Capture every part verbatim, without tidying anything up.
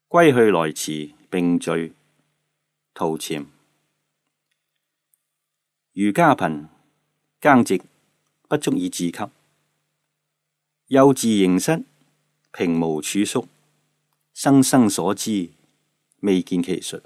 歸去來辭並序，陶潛。如家貧，耕植不足以自給，幼稚盈室，平無處宿，生生所知，未見其術。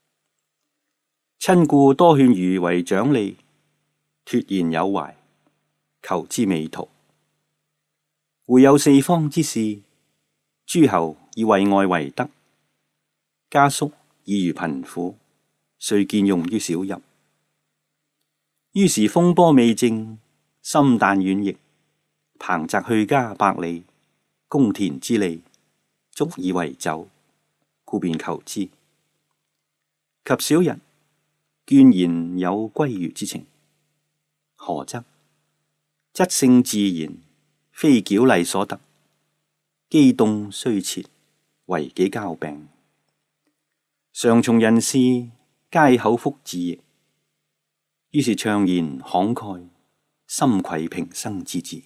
親故多勸余為長吏，脫然有懷，求之未途。會有四方之士，諸侯以為外為德，家叔已如貧苦，遂見用於小邑。於是風波未靜，心旦遠逸，彭澤去家百里，公田之利，足以為酒，故便求之。及少日，倦然有歸寓之情。何則？質性自然，非矯禮所得，機動雖切，為己交病。常從人事，皆口腹自役。於是悵然慷慨，心愧平生之志。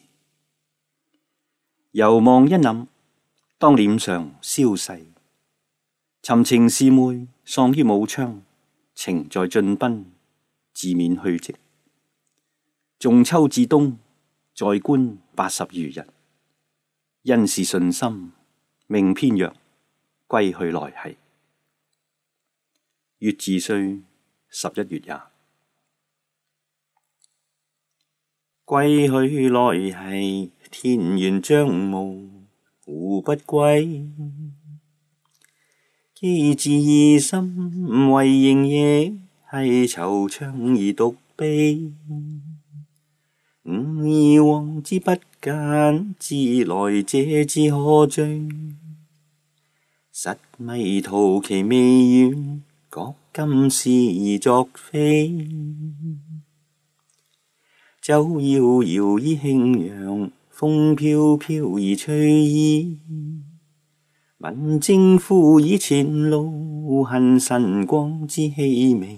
猶望一諗，當臉上消逝。尋情士妹，喪於武昌，情在進賓，自免去職。仲秋至冬，在官八十餘日。因是順心，命偏弱，歸去來兮。乙巳歲十一月也。歸去來兮，天懸將暮，胡不歸？既自疑心為營野，繫惆悵而獨悲。吾以往之不簡，知來者之可追。實迷途其未遠，覺今是而作非。舟遙遙以輕揚，風飄飄以吹衣。問征夫以前路，恨晨光之熹微。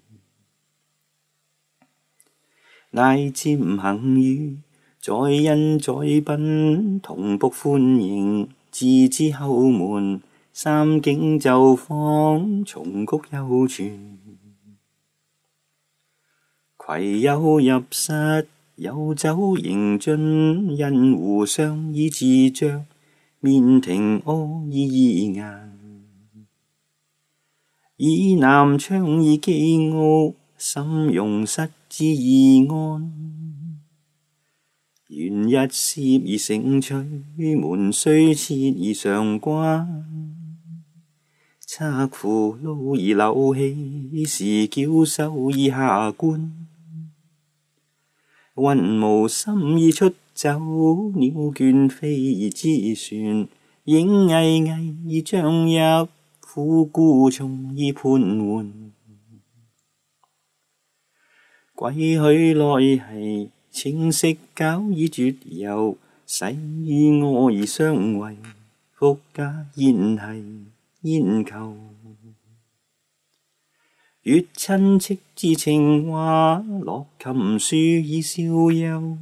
乃瞻行雨，在恩在賓，同僕歡迎，自知後門。三景就舫，松曲幽泉。攜友入室，有酒迎進，因壺相依自酌，面庭柯以意顏。以南窗以寄傲，心容失之易安。懸一輒而成趣，門雖設而常關。策扶蘆而流氣，時矯首以下觀。雲無心以出走，鳥倦飛而知旋。影翳翳以將入，虎姑從以盤桓。歸去來兮，青色交以絕遊。洗我而相違，復家焉兮焉求？閱親戚之情話，樂琴書以消憂。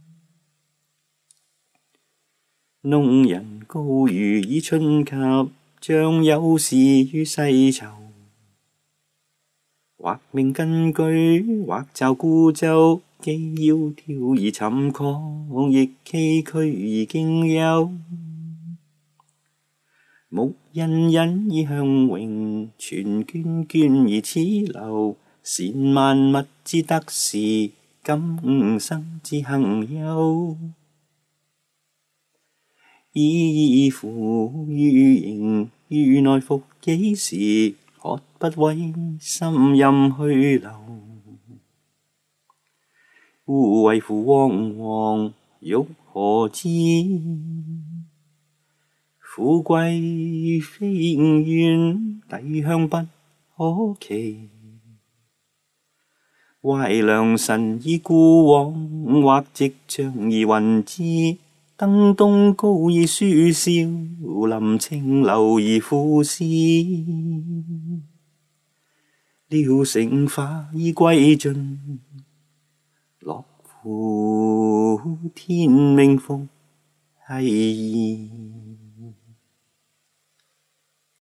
弄人膏虞以春及，將有事於世囚。或命根據，或驟故舟，既窈窕而尋壑，亦崎嶇而經幽。目欣欣以向榮，存涓涓而齒留。羨萬物之得時，今生之幸憂。以夫予形，予內復幾時？渴不為心任去留。故為夫惶惶，欲何之？富貴非吾願，帝鄉不可期。懷良辰以故往，或夕陽以雲之。登東皋以舒笑，臨清流以賦詩。聊乘化以歸盡，樂乎天命復繫。